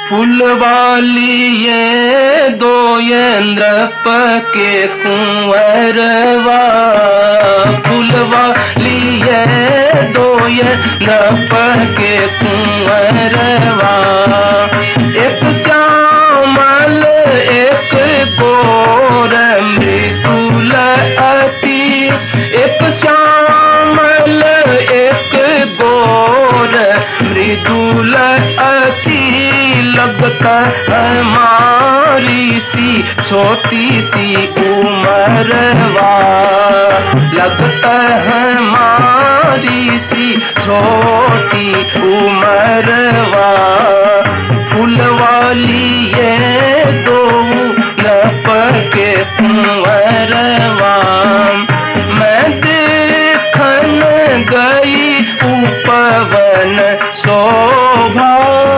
फुलवाली ये दो ये नृप के कुंवरवा, फुलवाली ये दो ये नृप के कुंवरवा। एक श्यामल एक गोर मृदुल अति, एक श्यामल एक गोर मृदुल अति। लगता हमारी सी छोटी सी उमरवा, लगता हमारी सी छोटी उमरवा। फुलवाली ये दो नृप के कुंवरवा। मैं देखन गई उपवन शोभा,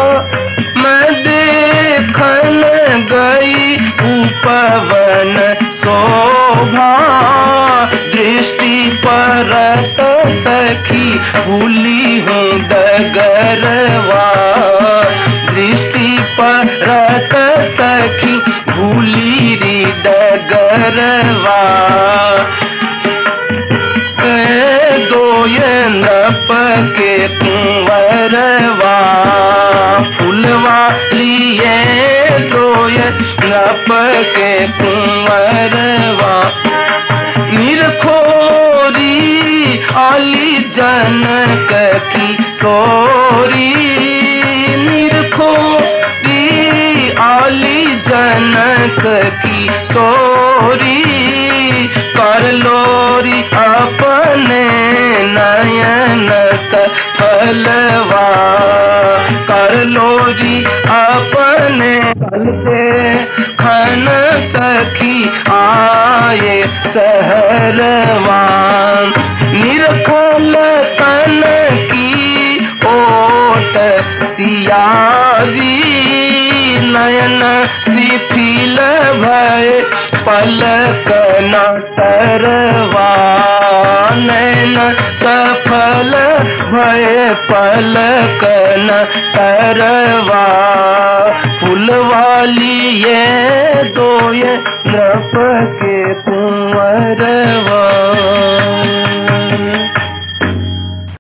गई उपवन शोभा। दृष्टि परत सखी भूली हूँ डगरवा, दृष्टि परत सखी भूली री डगरवा। दो ये नृप के कुंवरवा, फुलवाली ये दो ये नृप के कुंवरवा। निरखोरी आली जनक की सोरी, निरखोरी आली जनक की सोरी। कर लोरी अपने नयन सफलवा, कर लोरी अपने चलते खन सखी आए सहरवा। निरखल तन की ओट सियाजी, नयन शिथिल भय पलक न टरवा। नैन सफल भय पलक न टरवा। फुलवाली ये दो ये नृप के